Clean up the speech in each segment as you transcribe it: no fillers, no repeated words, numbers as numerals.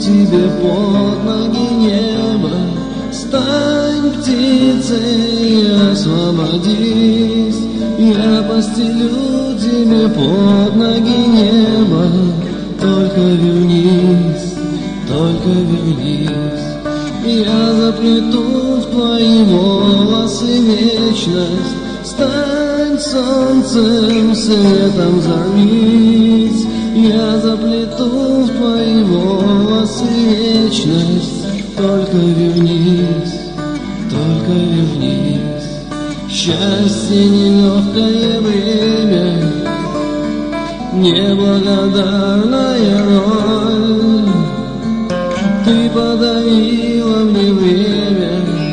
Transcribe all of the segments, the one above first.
тебе под ноги небо. Стань птицей и освободись. Я постелю тебе под ноги небо. Только вернись, только вернись. Я заплету в твои волосы вечность. Стань солнцем, светом взорвись. Я заплету в твои волосы вечность. Только вернись, только вернись. Счастье нелегкое время, неблагодарная роль. Ты подарила мне время,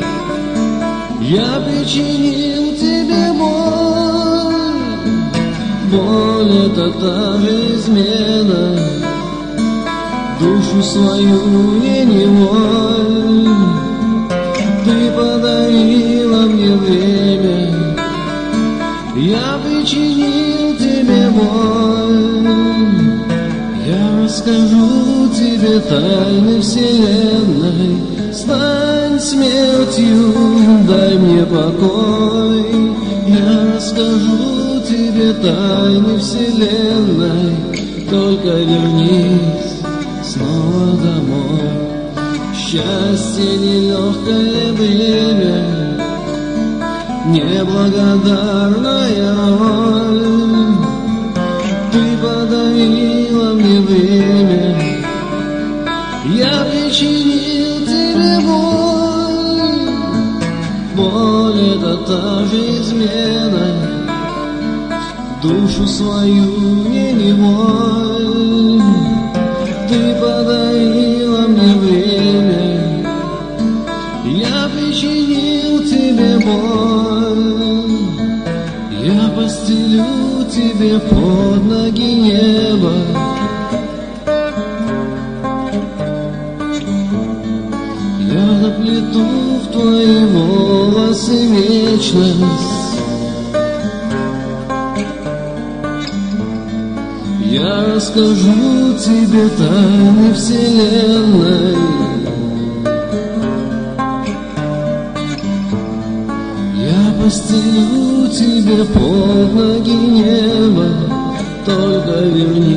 я причинил тебе боль. Боль — это та же измена, душу свою не неволь. Ты подарила мне время, я причинил тебе боль. Я расскажу тебе тайны вселенной. Стань смертью, дай мне покой. Я расскажу тебе тайны вселенной. Только вернись снова домой. Счастье нелегкое время, неблагодарная роль. Ты подарила мне время, я причинил тебе боль. Боль — это та же измена, душу свою не неволь. Ты подарила мне время, я причинил тебе боль. Я постелю тебе под ноги небо. Я заплету в твои волосы вечность. Я расскажу тебе тайны вселенной. Я постелю тебе под ноги небо. Только вернись.